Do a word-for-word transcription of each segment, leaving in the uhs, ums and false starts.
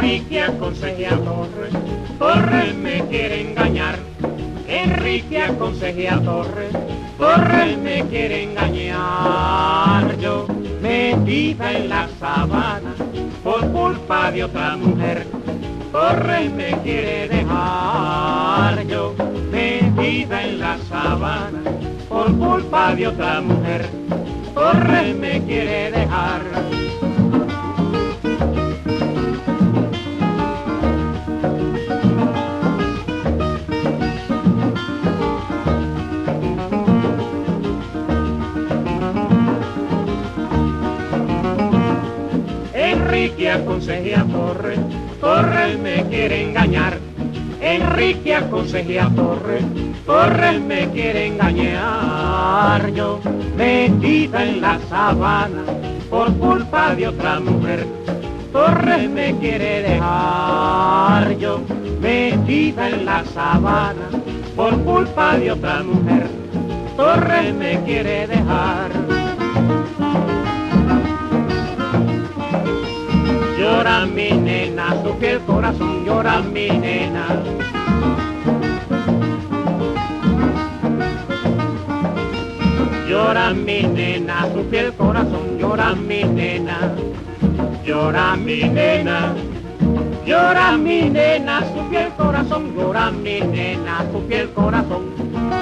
Enrique aconsejé a Torres, Torres me quiere engañar. Enrique aconsejé a Torres, Torres me quiere engañar. Yo metida en la sabana por culpa de otra mujer, Torres me quiere dejar. Yo metida en la sabana por culpa de otra mujer, Torres me quiere dejar. Enrique aconsejé a Torres, Torres me quiere engañar. Enrique aconsejé a Torres, Torres me quiere engañar. Yo metida en la sabana por culpa de otra mujer, Torres me quiere dejar. Yo metida en la sabana por culpa de otra mujer, Torres me quiere dejar. Llora mi nena, su fiel corazón, llora mi nena. Llora mi nena, su fiel corazón, llora mi nena. Llora mi nena, llora mi nena, su fiel corazón, llora mi nena, su fiel corazón.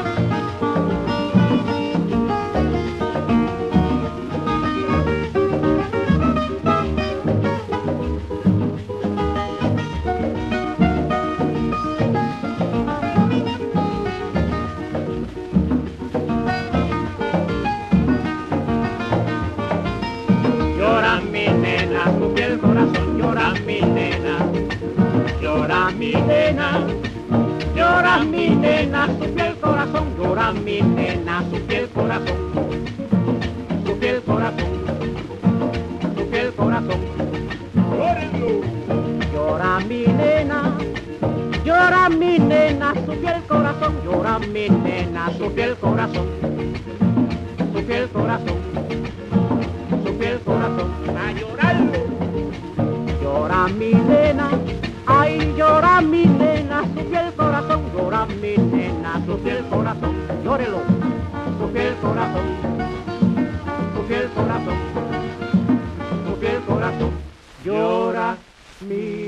Llora mi nena, su fiel corazón, llora mi nena. Llora mi nena, llora mi nena, su fiel corazón, llora mi nena, su fiel corazón. Su fiel corazón, su fiel corazón. Llora mi nena, llora mi nena, su fiel corazón, llora mi nena, su fiel corazón. Su fiel corazón, su fiel corazón. A llorarlo. Llora mi nena, ay llora mi nena, su fiel corazón, llora mi nena, su fiel corazón. Llórelo, su fiel corazón, su fiel corazón, su fiel corazón. Llora mi